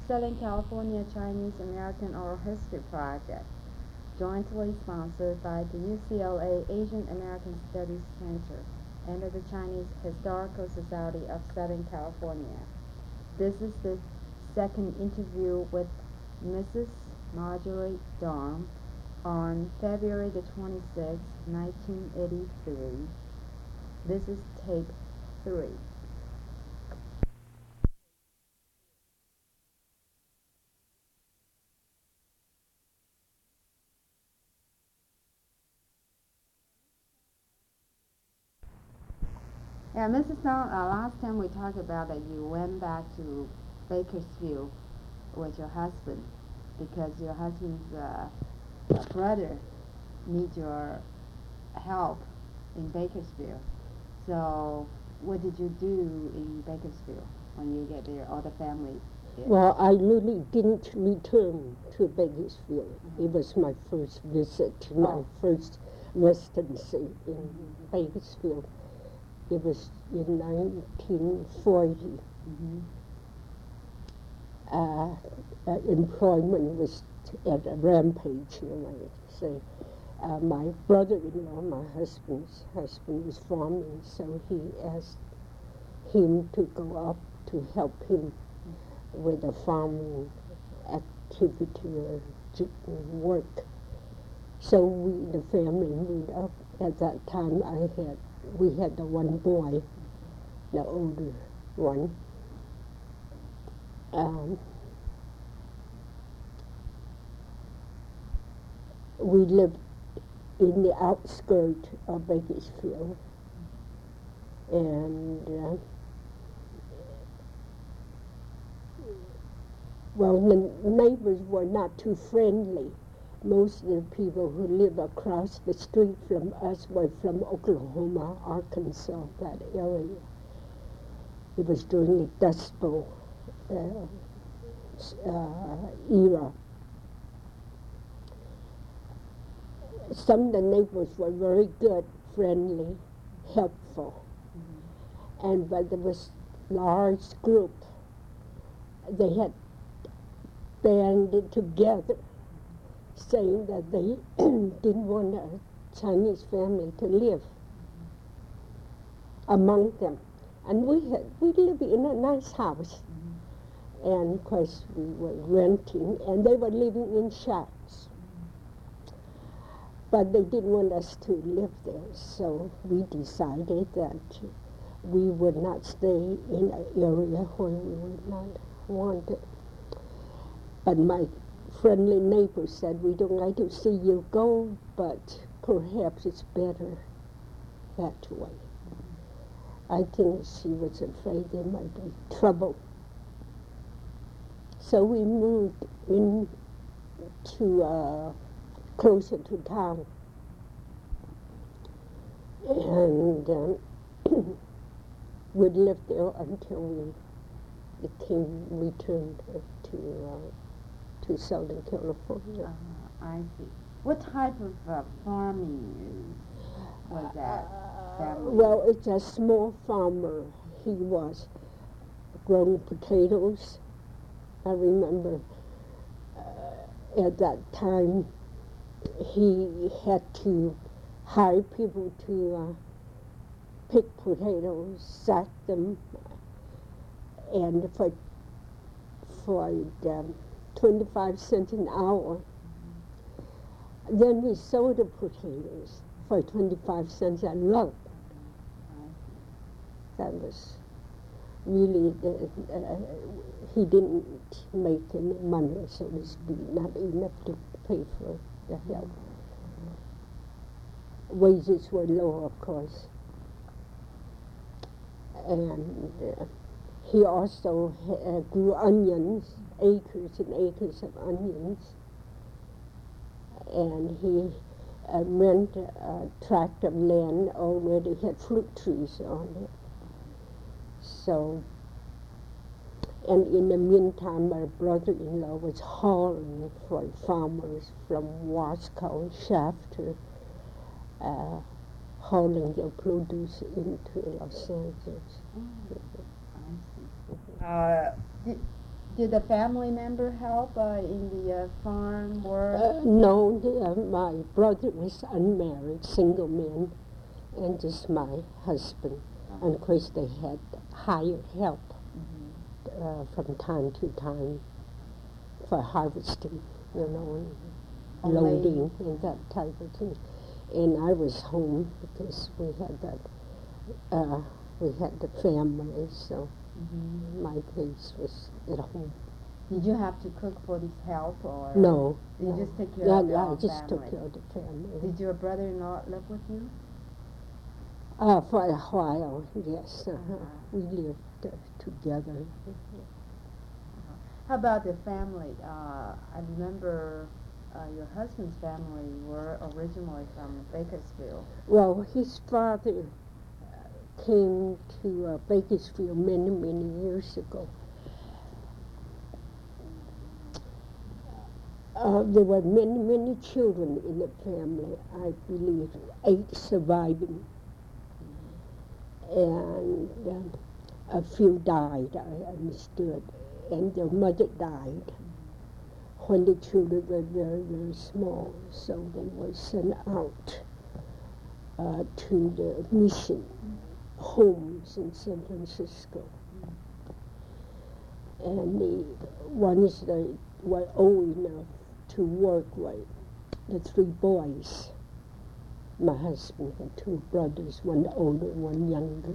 Southern California Chinese American Oral History Project, jointly sponsored by the UCLA Asian American Studies Center and the Chinese Historical Society of Southern California. This is the second interview with Mrs. Marjorie Daum on February the 26th, 1983. This is tape 3. Yeah, Mrs. Daum, last time we talked about that you went back to Bakersfield with your husband because your husband's brother needs your help in Bakersfield. So what did you do in Bakersfield when you get there, or the family did? Well, I really didn't return to Bakersfield. It was my first visit, my first residency in Bakersfield. It was in 1940. Employment was at a rampage, you might say. My brother-in-law, my husband's husband, was farming, so he asked him to go up to help him with the farming activity or work. So the family moved up. At that time, we had the one boy, the older one. We lived in the outskirts of Bakersfield, and the neighbors were not too friendly. Most of the people who live across the street from us were from Oklahoma, Arkansas, that area. It was during the Dust Bowl era. Some of the neighbors were very good, friendly, helpful. But there was a large group. They had banded together, saying that they didn't want a Chinese family to live among them. And we lived in a nice house. And of course we were renting, and they were living in shacks. But they didn't want us to live there, so we decided that we would not stay in an area where we would not want it. But my friendly neighbor said, "We don't like to see you go, but perhaps it's better that way." I think she was afraid there might be trouble. So we moved in to closer to town. And we lived there until we returned to Southern California. I see. What type of farming was that family? Well, it's a small farmer. He was growing potatoes. I remember at that time he had to hire people to pick potatoes, sack them, and for 25 cents an hour. Then we sold the potatoes for 25 cents a load. That was really, he didn't make any money, so to speak, not enough to pay for the help. Wages were low, of course. And he also grew onions, acres and acres of onions. And he rented a tract of land already had fruit trees on it. So, and in the meantime, my brother-in-law was hauling for farmers from Wasco, Shafter, hauling their produce into Los Angeles. Did a family member help in the farm work? No, my brother was unmarried, single man, and just my husband. And of course they had hired help from time to time for harvesting, and loading and that type of thing. And I was home because we had the family, so my place was at home. Did you have to cook for this help, or No. did you no. just take care of your I own just took family? care of the family. Did your brother-in-law live with you? For a while, yes. We lived together. How about the family? I remember your husband's family were originally from Bakersfield. Well, his father came to Bakersfield many, many years ago. There were many, many children in the family, I believe, 8 surviving. And a few died, I understood, and their mother died when the children were very, very small, so they were sent out to the mission homes in San Francisco. And the ones that were old enough to work with, the 3 boys. My husband had 2 brothers, one older, one younger.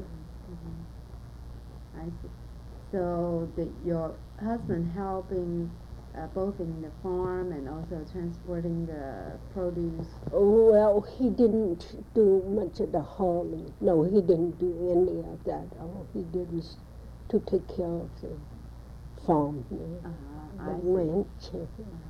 I see. So did your husband helping both in the farm and also transporting the produce? Well, he didn't do much of the hauling. No, he didn't do any of that. All he did was to take care of the farm, I the see. ranch.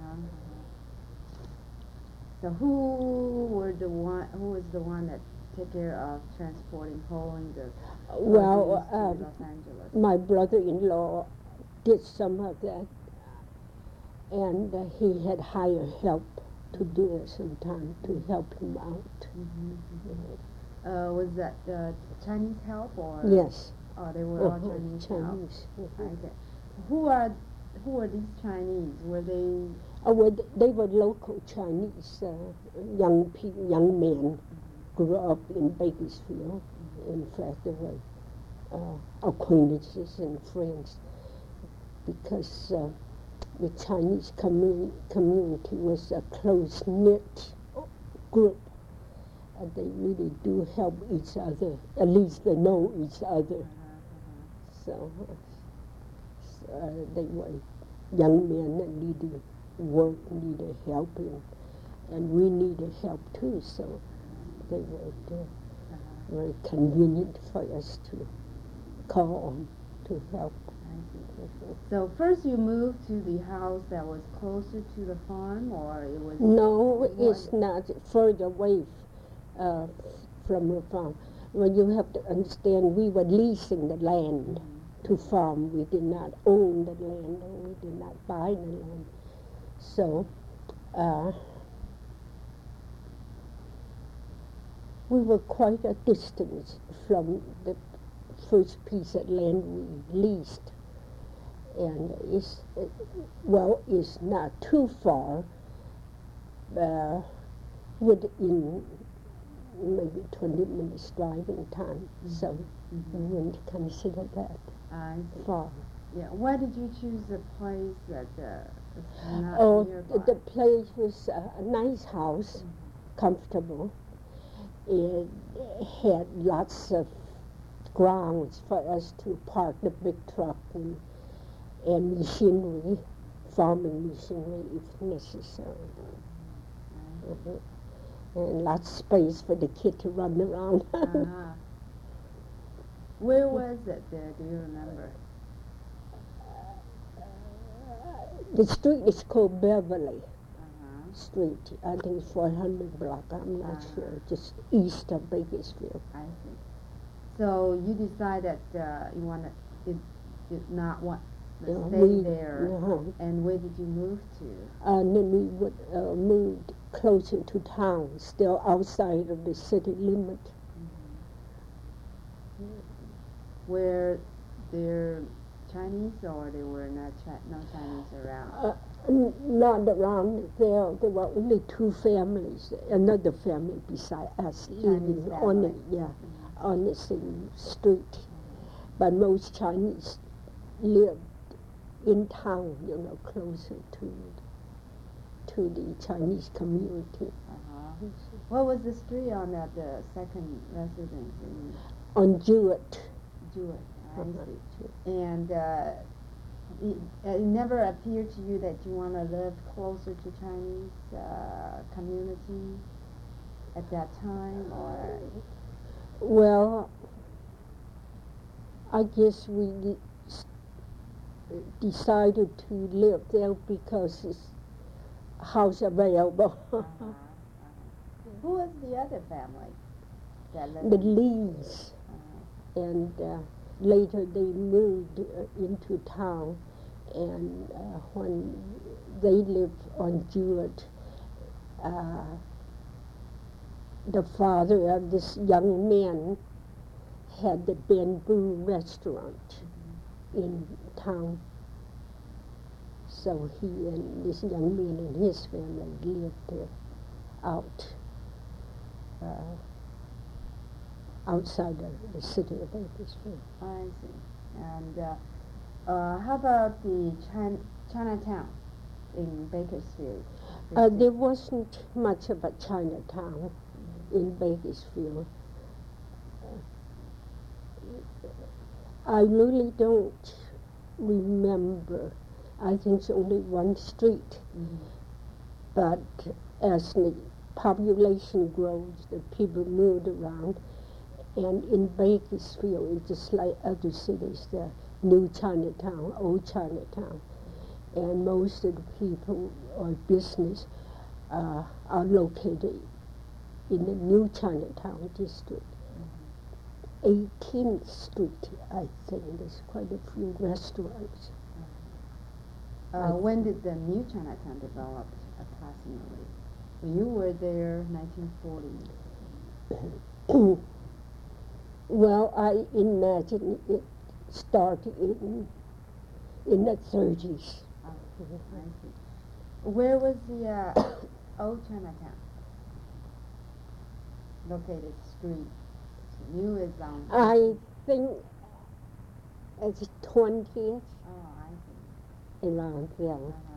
So who was the one that took care of transporting, hauling the Well, produce to Los Angeles? my brother-in-law did some of that, and he had hired help to do it sometime to help him out. Was that Chinese help or? Yes. Oh, they were all Chinese help. Chinese. Okay. Who are these Chinese? Were they? Well, they were local Chinese young men, grew up in Bakersfield. In fact, they were acquaintances and friends because the Chinese community was a close-knit group. They really do help each other. At least they know each other. So they were young men that needed work, needed helping, and we needed help too, so they were very convenient for us to call on to help. So first you moved to the house that was closer to the farm, or it was? No, it's not further away from the farm. Well, you have to understand, we were leasing the land to farm. We did not own the land, and we did not buy the land. So we were quite a distance from the first piece of land we leased. And it's not too far, within maybe 20 minutes driving time. So we wouldn't consider that far. Yeah. Why did you choose a place that is not nearby? The place was a nice house, comfortable. It had lots of grounds for us to park the big truck and machinery, farming machinery if necessary. And lots of space for the kid to run around. Where was it there? Do you remember? The street is called Beverly Street. I think it's 400 block. I'm not sure. Just east of Bakersfield. I see. So you decided did not want to stay there. And where did you move to? And then we would moved closer to town, still outside of the city limit. Where their Chinese, or there were no Chinese around? Not around there. There were only two families, another family beside us living on the on the same street. But most Chinese lived in town, closer to the Chinese community. What was the street on the second residence in On Jewett. Jewett? I see. And it never appeared to you that you want to live closer to Chinese community at that time, or? Well, I guess we decided to live there because it's house available. Who was the other family that lived? The Lees, and later they moved into town, and when they lived on Jewett, the father of this young man had the bamboo restaurant in town. So he and this young man and his family lived there outside of the city of Bakersfield. I see. And how about the Chinatown in Bakersfield? There wasn't much of a Chinatown in Bakersfield. I really don't remember. I think it's only one street. But as the population grows, the people moved around, and in Bakersfield, it's just like other cities, the new Chinatown, old Chinatown, and most of the people or business are located in the new Chinatown district. 18th Street, I think, there's quite a few restaurants. When did the new Chinatown develop, approximately? You were there 1940. Well, I imagine it started in the 30s. I see. Where was the old Chinatown located? Street. New is on. I think it's 20th. Oh, I see. Around there.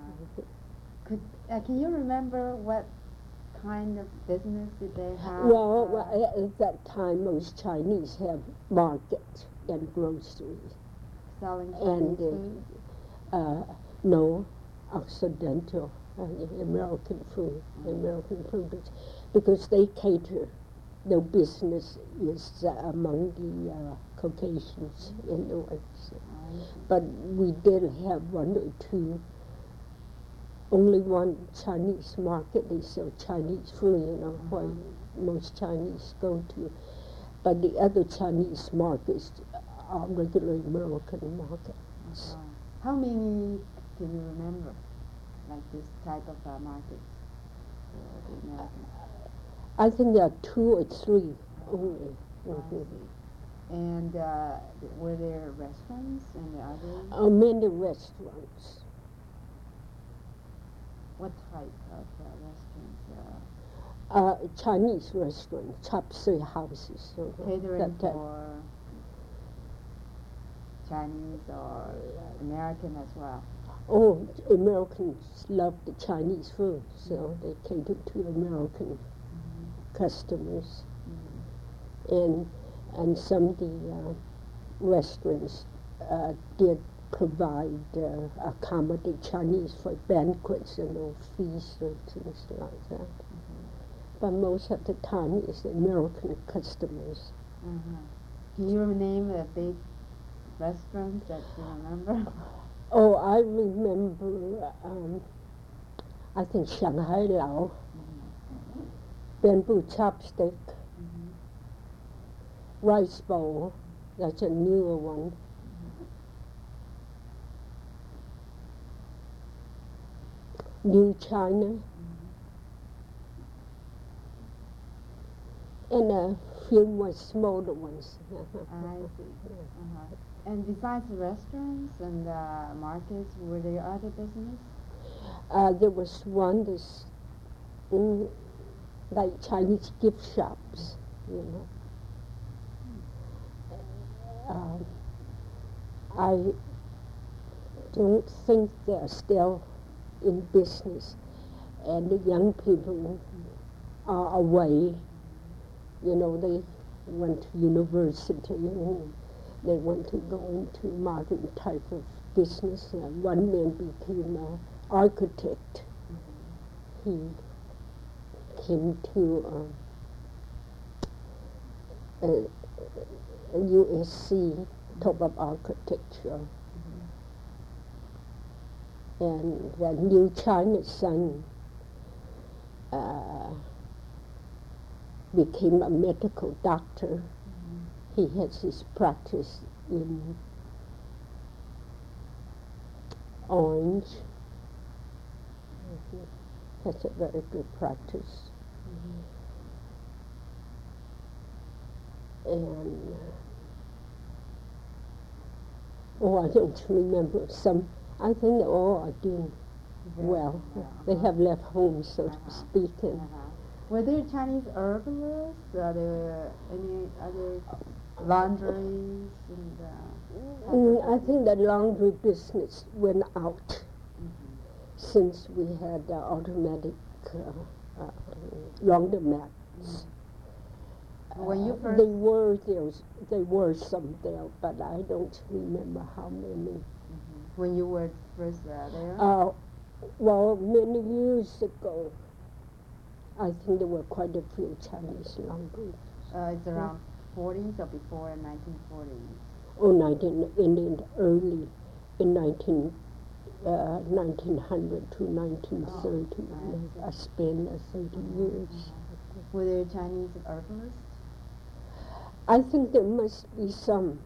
Can you remember what kind of business did they have? Well, at that time, most Chinese have markets and groceries. Selling Chinese food? No, Occidental, American food, American produce, because they cater. Their business is among the Caucasians in the West. But we did have one or two, only one Chinese market. They sell Chinese food, where most Chinese go to. But the other Chinese markets are regular American markets. How many can you remember, like this type of markets for the Americans? I think there are 2 or 3 only. And were there restaurants and the others? Many restaurants. What type of restaurants? Chinese restaurants, chop suey houses. Catering for Chinese or American as well? Oh, Americans love the Chinese food, so they cater to American customers. And some of the restaurants did provide accommodate Chinese for banquets and feasts and things like that. But most of the time it's American customers. Can you name a big restaurant that you remember? Oh, I remember, I think Shanghai Lao, bamboo chopstick, rice bowl, that's a newer one. New China, and a few more smaller ones. I see. And besides the restaurants and markets, were there other business? There was one this like Chinese gift shops, you know. I don't think they're still in business, and the young people are away. You know, they went to university and they want to go into modern type of business. One man became an architect. He came to USC, top of architecture. And the New China son became a medical doctor. He has his practice in Orange. That's a very good practice. And I don't remember some. I think they all are doing well. They have left home, so to speak. And Were there Chinese herbalists? Are there any other laundries? I think the laundry business went out since we had automatic laundromats. When you first They were some there, but I don't remember how many. When you were first there? Well, many years ago, I think there were quite a few Chinese laundries. It's around 40s or before 1940s? Oh, in 1900 to 1930. I spent 30 years. Were there Chinese herbalists? I think there must be some.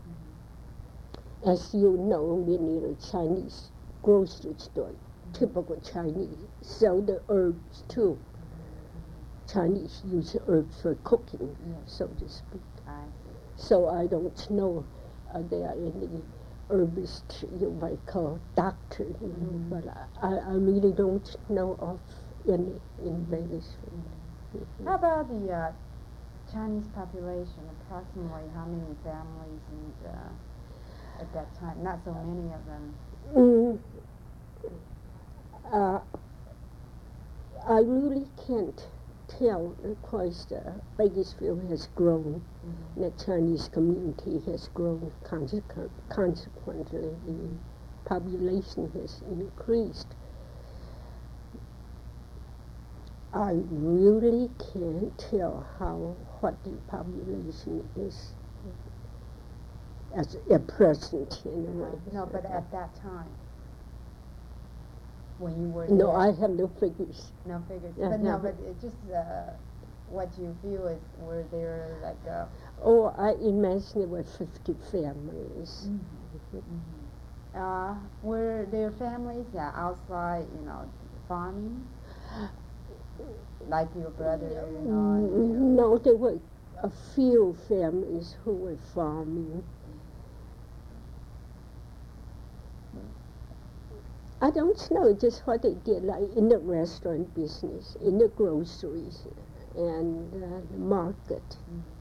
As you know, many of the Chinese grocery stores, typical Chinese, sell the herbs too. Chinese use herbs for cooking, so to speak. So I don't know there are any herbists you might call doctor, but I really don't know of any in Vegas. How about the Chinese population? Approximately how many families at that time? Not so many of them. I really can't tell because Bakersfield has grown. The Chinese community has grown. Consequently, the population has increased. I really can't tell what the population is as a present anyway. No, but at that time, when you were No, there, I have no figures. no figures. Yeah, But yeah. no, but it just what you feel is were there like Oh, I imagine there were 50 families. were there families outside, farming, like your brother, No, there were a few families who were farming. I don't know just what they did, like in the restaurant business, in the groceries, and the market.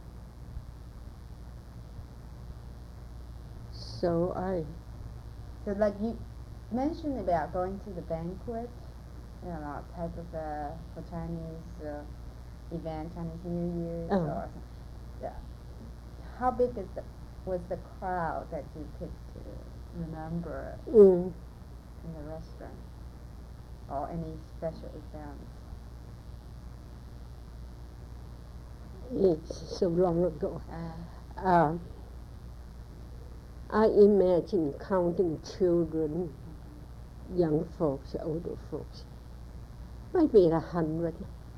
So So like you mentioned about going to the banquet, type of for Chinese event, Chinese New Year's or something. Yeah. How big was the crowd that you could remember in the restaurant or any special events? It's so long ago. I imagine counting children, young folks, older folks, maybe 100.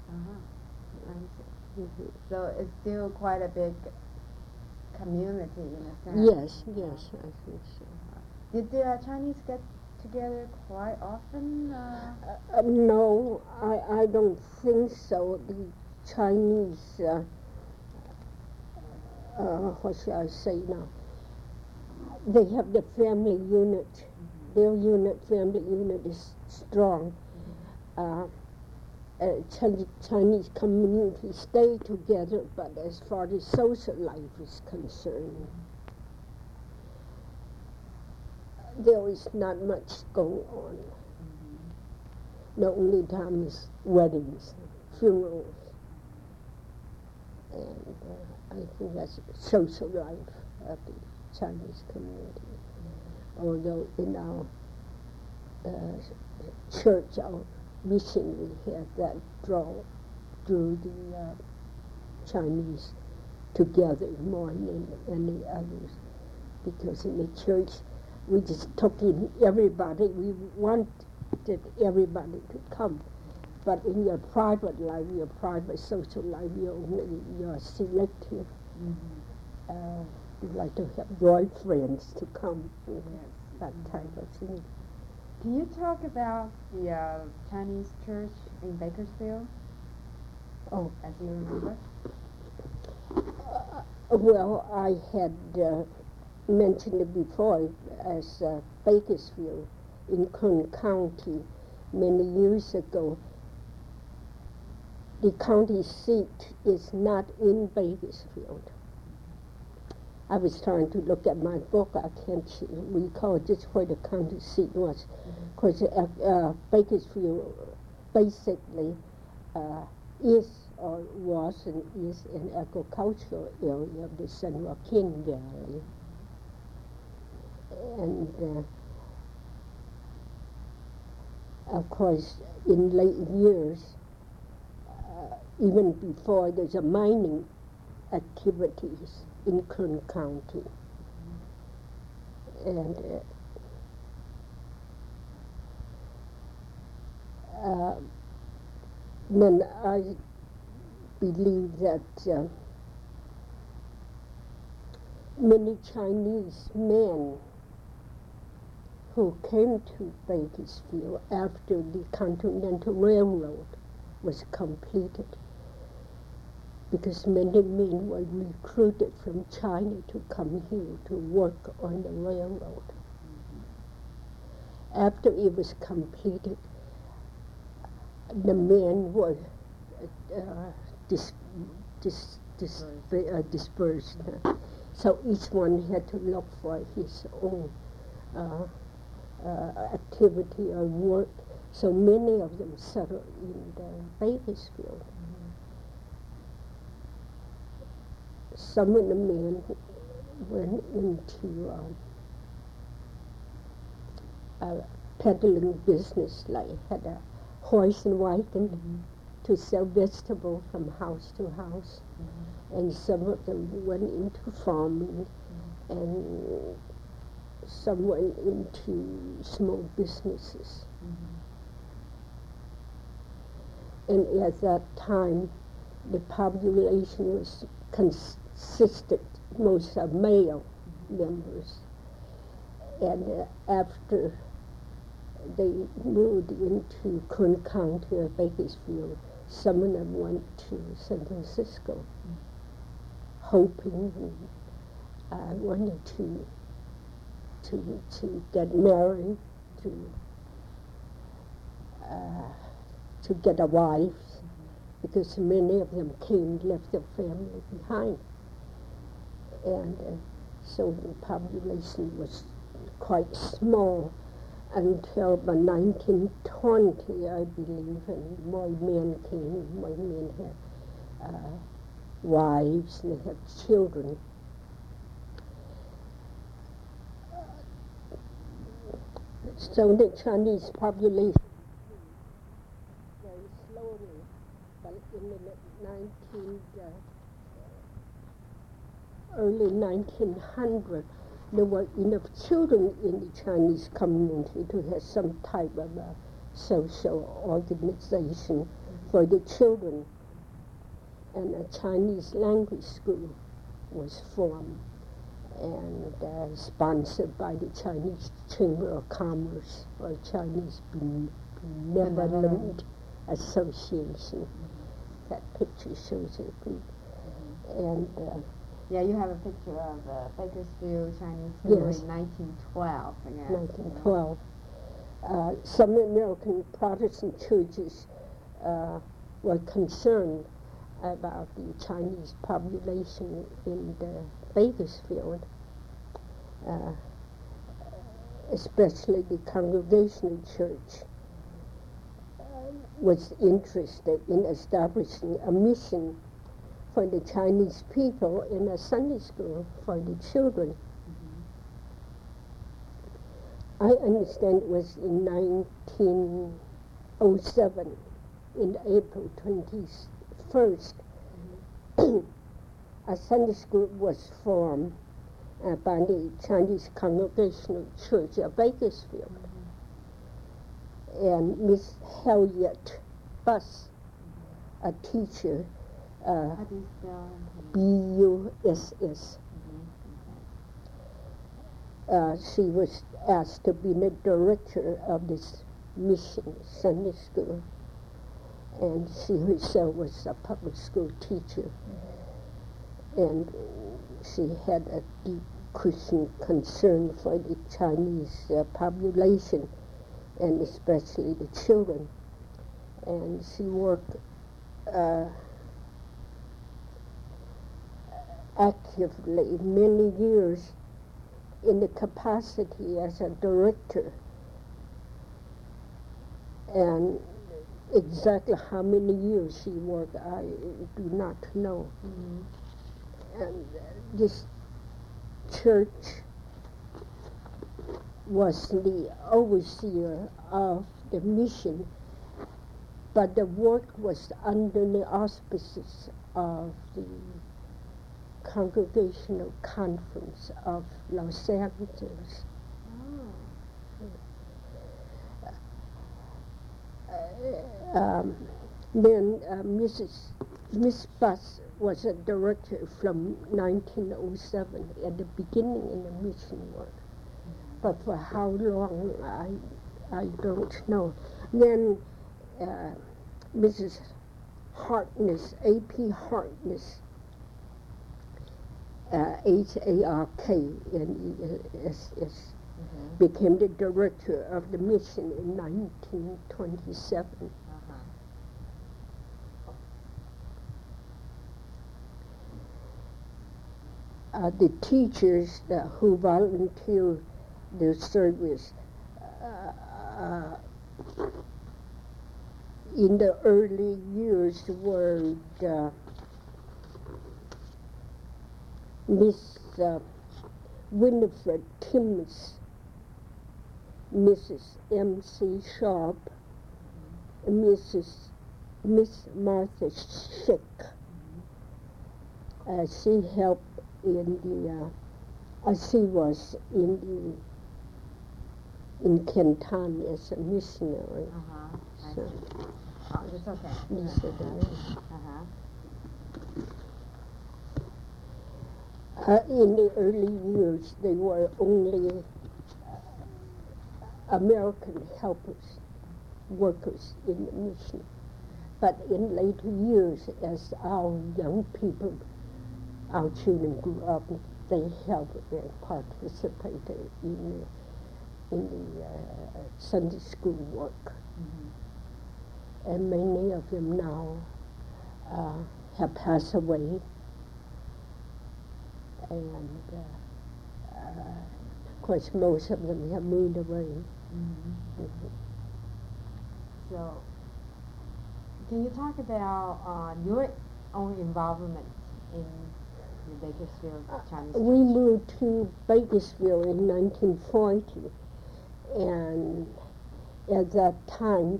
So it's still quite a big community in a sense. Yes, I think so. Did the Chinese get together quite often? No, I don't think so. The Chinese, what shall I say now? they have the family unit. Their family unit is strong. Chinese community stay together, but as far as social life is concerned, there is not much going on. The only time is weddings, funerals, and I think that's social life of the Chinese community. Although in our church, our mission, we had that drew the Chinese together more than any others, because in the church we just took in everybody. We wanted everybody to come, but in your private life, your private social life, you're selective. You like to have boyfriends to come, that type of thing. Can you talk about the Chinese church in Bakersfield? Oh, as you remember. Well, I had mentioned it before as Bakersfield in Kern County many years ago. The county seat is not in Bakersfield. I was trying to look at my book. I can't recall just where the county seat was. Because Bakersfield basically is or was and is an agricultural area of the San Joaquin Valley. And of course, in late years, even before, there's a mining activities in Kern County. And then I believe that many Chinese men who came to Bakersfield after the Continental Railroad was completed, because many men were recruited from China to come here to work on the railroad. After it was completed, the men were dispersed. So each one had to look for his own activity or work. So many of them settled in Bakersfield. Some of the men went into peddling business, like had a horse and wagon to sell vegetables from house to house. And some of them went into farming, and some went into small businesses. And at that time, the population was consisted most of male members. And after they moved into Kern County or Bakersfield, some of them went to San Francisco, hoping and wanted to get married, to get a wife, because many of them came, left their family behind. And so the population was quite small until about 1920, I believe, and more men came, more men had wives, and they had children. So the Chinese population very slowly, but in the early 1900s, there were enough children in the Chinese community to have some type of a social organization for the children. And a Chinese language school was formed and sponsored by the Chinese Chamber of Commerce or Chinese Benevolent Association. That picture shows it. And Yeah, you have a picture of Bakersfield Chinese School Yes. in 1912. Again. 1912. Some American Protestant churches were concerned about the Chinese population in the Bakersfield, especially the Congregational Church was interested in establishing a mission for the Chinese people in a Sunday school for the children. I understand it was in 1907, in April 21st, a Sunday school was formed by the Chinese Congregational Church of Bakersfield. And Miss Harriet Buss, a teacher, How do you spell? B-U-S-S. She was asked to be the director of this mission Sunday school, and she herself was a public school teacher, and she had a deep Christian concern for the Chinese population, and especially the children, and she worked actively many years in the capacity as a director, and exactly how many years she worked I do not know. And this church was the overseer of the mission, but the work was under the auspices of the Congregational Conference of Los Angeles. Then Miss Buss was a director from 1907 at the beginning in the mission work, but for how long I don't know. Then Mrs. Harkness, A.P. Harkness, Harkness, became the director of the mission in 1927. The teachers who volunteered their service in the early years were Miss Winifred Timms, Mrs. M.C. Sharp, Miss Martha Schick. She helped in she was in Canton as a missionary. So, it's okay. Yes, it is. In the early years, they were only American helpers, workers in the mission. But in later years, as our young people, our children grew up, they helped and participated in the Sunday school work. And many of them now have passed away. And of course, most of them have moved away. So, can you talk about your own involvement in the Bakersfield Chinese Church? We moved to Bakersfield in 1940, and at that time,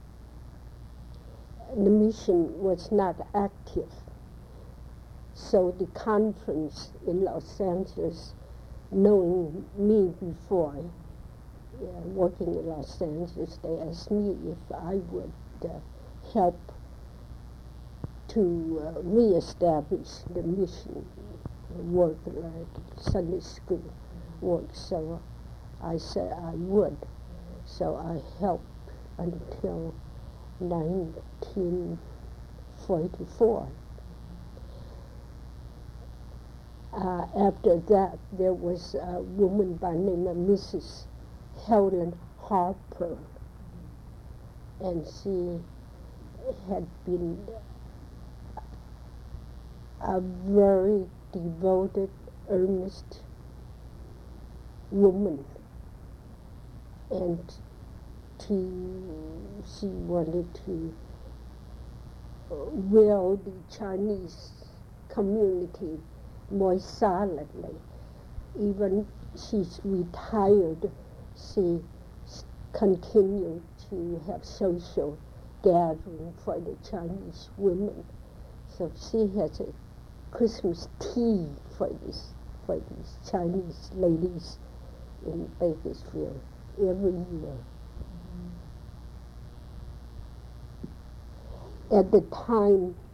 the mission was not active. So the conference in Los Angeles, knowing me before, working in Los Angeles, they asked me if I would help to reestablish the mission work, Sunday school work. So I said I would. So I helped until 1944. After that, there was a woman by the name of Mrs. Helen Harper, and she had been a very devoted, earnest woman, and she wanted to will the Chinese community more solidly. Even she's retired, she continued to have social gathering for the Chinese women. So she has a Christmas tea for these Chinese ladies in Bakersfield every year. At the time